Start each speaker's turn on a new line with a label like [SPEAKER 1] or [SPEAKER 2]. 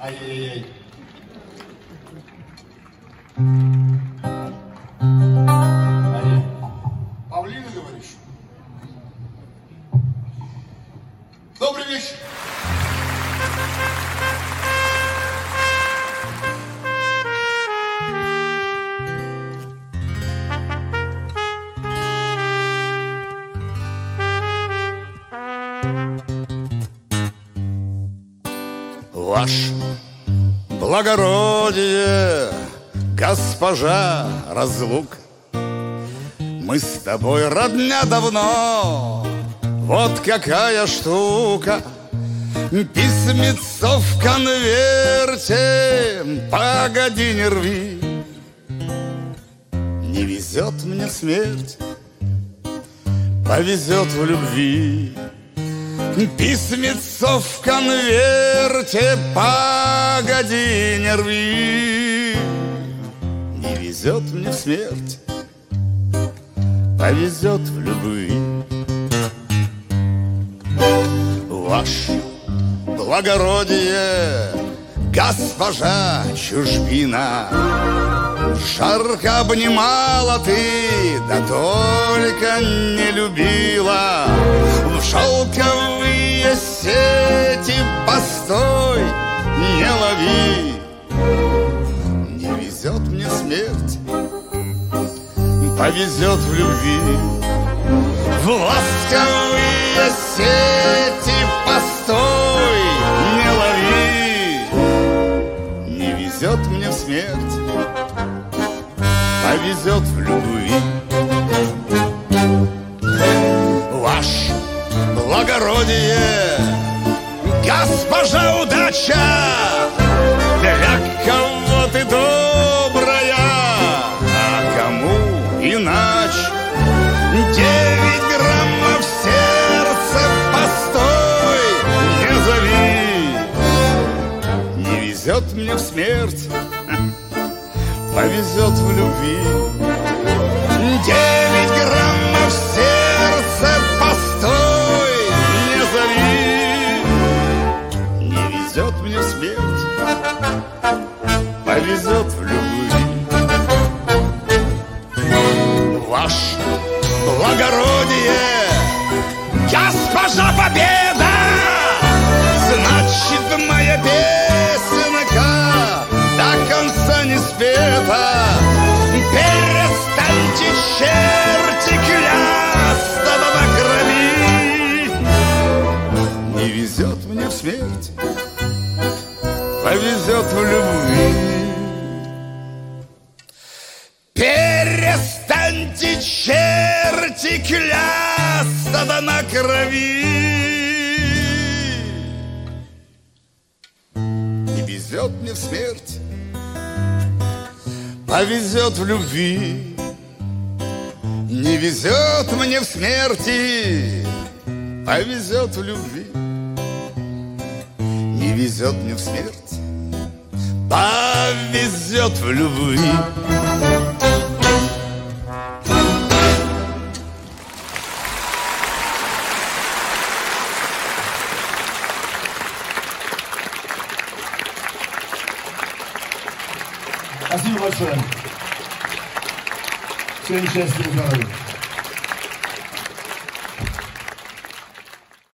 [SPEAKER 1] Ай-яй-яй. Павлина, говоришь? Добрый вечер.
[SPEAKER 2] Ваше благородие, госпожа Разлук, мы с тобой родня давно, вот какая штука. Письмецо в конверте, погоди, не рви. Не везет мне в смерть, повезет в любви. Письмецо в конверте, погоди, не рви. Не везет мне в смерть, повезет в любви. Ваше благородие, госпожа Чужбина, жарко обнимала ты, да только не любила. В шелковые сети постой, не лови. Не везет мне смерть, повезет в любви. В ласковые сети постой, не лови. Не везет мне в смерть, повезет в любви. Ваше благородие, госпожа Удача, для кого ты добрая, а кому иначе. 9 граммов сердца постой, не зови. Не везет мне в смерть, повезет в любви. 9 граммов сердца постой, не зови. Не везет мне в смерть, повезет в любви. Ваше благородие, госпожа Победа, значит, моя песенка до конца не спета. Перестаньте, черти, клясться на крови. Не везет мне в смерть, повезет в любви. Перестаньте, черти, клясться да на крови. Не везет мне в смерть, повезет в любви. Не везет мне в смерти, повезет в любви. Не везет мне в смерть, повезет в любви.
[SPEAKER 1] Спасибо большое. Всем счастья и здоровья.